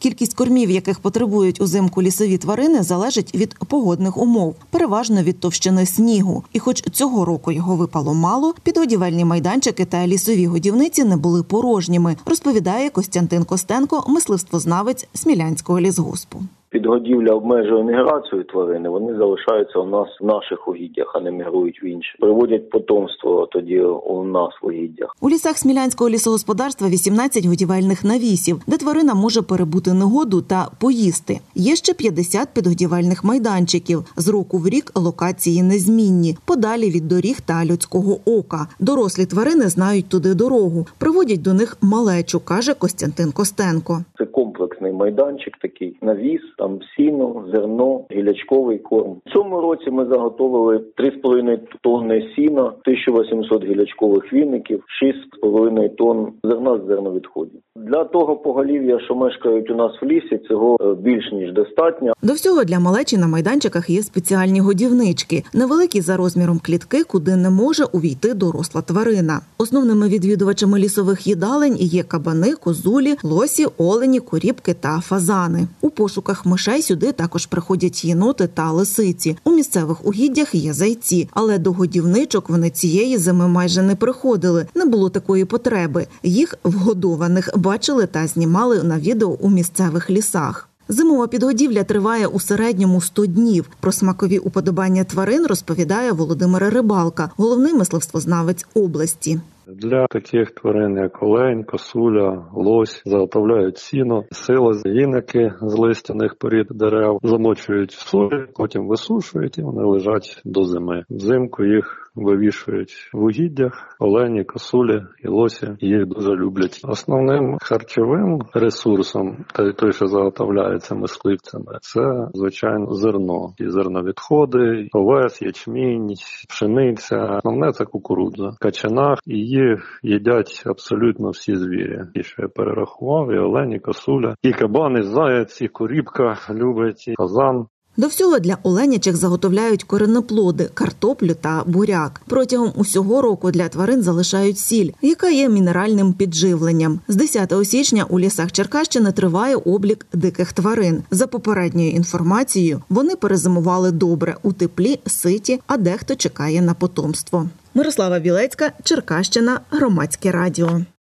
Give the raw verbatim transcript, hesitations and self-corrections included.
Кількість кормів, яких потребують узимку лісові тварини, залежить від погодних умов, переважно від товщини снігу. І хоч цього року його випало мало, підгодівельні майданчики та лісові годівниці не були порожніми, розповідає Костянтин Костенко, мисливствознавець Смілянського лісгоспу. Підгодівля обмежує міграцію тварини, вони залишаються у нас в наших угіддях, а не мігрують в інші. Приводять потомство тоді у нас в угіддях. У лісах Смілянського лісогосподарства вісімнадцять годівельних навісів, де тварина може перебути негоду та поїсти. Є ще п'ятдесят підгодівельних майданчиків. З року в рік локації незмінні, подалі від доріг та людського ока. Дорослі тварини знають туди дорогу, приводять до них малечу, каже Костянтин Костенко. Це комплексний майданчик такий, навіс, там сіно, зерно, гілячковий корм. В цьому році ми заготовили три з половиною тонни сіна, тисячу вісімсот гілячкових віників, шість з половиною тонн зерна з зерновідходів. Для того поголів'я, що мешкають у нас в лісі, цього більш ніж достатньо. До всього для малечі на майданчиках є спеціальні годівнички, невеликі за розміром клітки, куди не може увійти доросла тварина. Основними відвідувачами лісових їдалень є кабани, козулі, лосі, олені, корібки та фазани. У пошуках мишей сюди також приходять єноти та лисиці. У місцевих угіддях є зайці, але до годівничок вони цієї зими майже не приходили. Не було такої потреби. Їх вгодованих бачили та знімали на відео у місцевих лісах. Зимова підгодівля триває у середньому сто днів. Про смакові уподобання тварин розповідає Володимир Рибалка, головний мисливствознавець області. Для таких тварин, як олень, косуля, лось, заготовляють сіно, сила, віники з листяних порід дерев, замочують в солі, потім висушують і вони лежать до зими. Взимку їх вивішують в угіддях, олені, косулі і лосі їх дуже люблять. Основним харчовим ресурсом, той, що заготовляється мисливцями, це, звичайно, зерно. І зерновідходи, овес, ячмінь, пшениця. Основне – це кукурудза. Качанах і їх їдять абсолютно всі звірі. І що я перерахував, і олені, і косуля, і кабан, і заяць, і корібка любить, і фазан. До всього для оленячих заготовляють коренеплоди, картоплю та буряк. Протягом усього року для тварин залишають сіль, яка є мінеральним підживленням. З десятого січня у лісах Черкащини триває облік диких тварин. За попередньою інформацією, вони перезимували добре, у теплі, ситі, а дехто чекає на потомство. Мирослава Білецька, Черкащина, Громадське радіо.